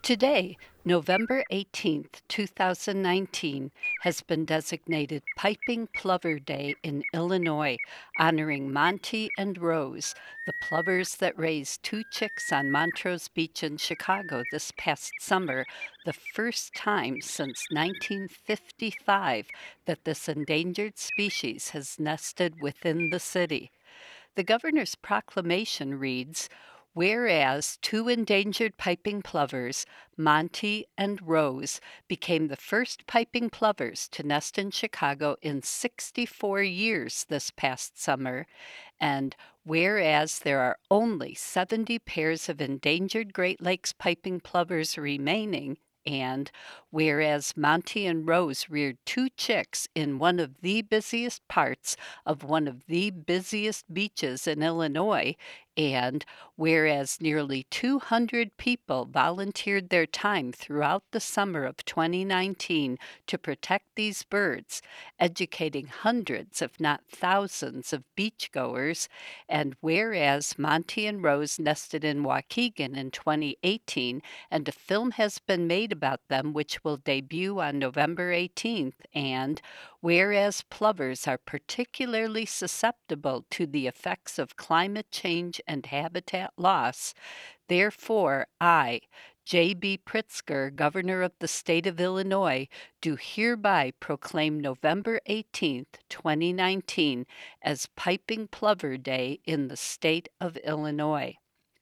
Today, November 18th, 2019, has been designated Piping Plover Day in Illinois, honoring Monty and Rose, the plovers that raised two chicks on Montrose Beach in Chicago this past summer, the first time since 1955 that this endangered species has nested within the city. The governor's proclamation reads, "Whereas two endangered piping plovers, Monty and Rose, became the first piping plovers to nest in Chicago in 64 years this past summer, and whereas there are only 70 pairs of endangered Great Lakes piping plovers remaining, and whereas Monty and Rose reared two chicks in one of the busiest parts of one of the busiest beaches in Illinois, and whereas nearly 200 people volunteered their time throughout the summer of 2019 to protect these birds, educating hundreds, if not thousands, of beachgoers, and whereas Monty and Rose nested in Waukegan in 2018, and a film has been made about them which will debut on November 18th, and whereas plovers are particularly susceptible to the effects of climate change and habitat loss, therefore I, J.B. Pritzker, Governor of the State of Illinois, do hereby proclaim November 18th, 2019 as Piping Plover Day in the state of Illinois."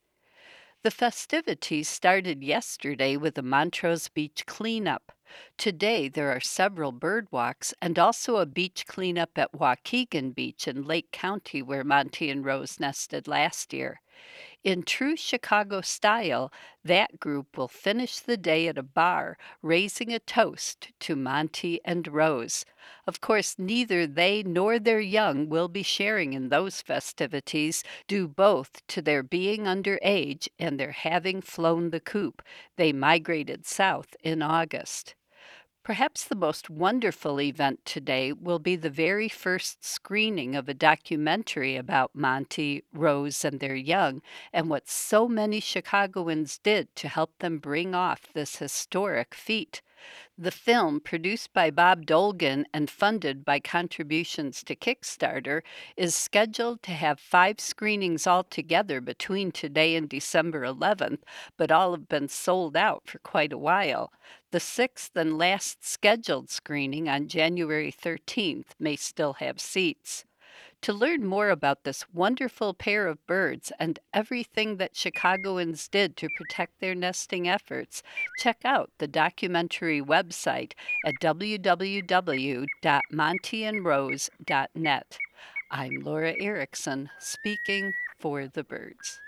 The festivities started yesterday with a Montrose Beach cleanup. Today there are several bird walks and also a beach cleanup at Waukegan Beach in Lake County where Monty and Rose nested last year. In true Chicago style, that group will finish the day at a bar, raising a toast to Monty and Rose. Of course, neither they nor their young will be sharing in those festivities, due both to their being underage and their having flown the coop. They migrated south in August. Perhaps the most wonderful event today will be the very first screening of a documentary about Monty, Rose, and their young, and what so many Chicagoans did to help them bring off this historic feat. The film, produced by Bob Dolgan and funded by contributions to Kickstarter, is scheduled to have 5 screenings altogether between today and December 11th, but all have been sold out for quite a while. The 6th and last scheduled screening on January 13th may still have seats. To learn more about this wonderful pair of birds and everything that Chicagoans did to protect their nesting efforts, check out the documentary website at www.montyandrose.net. I'm Laura Erickson, speaking for the birds.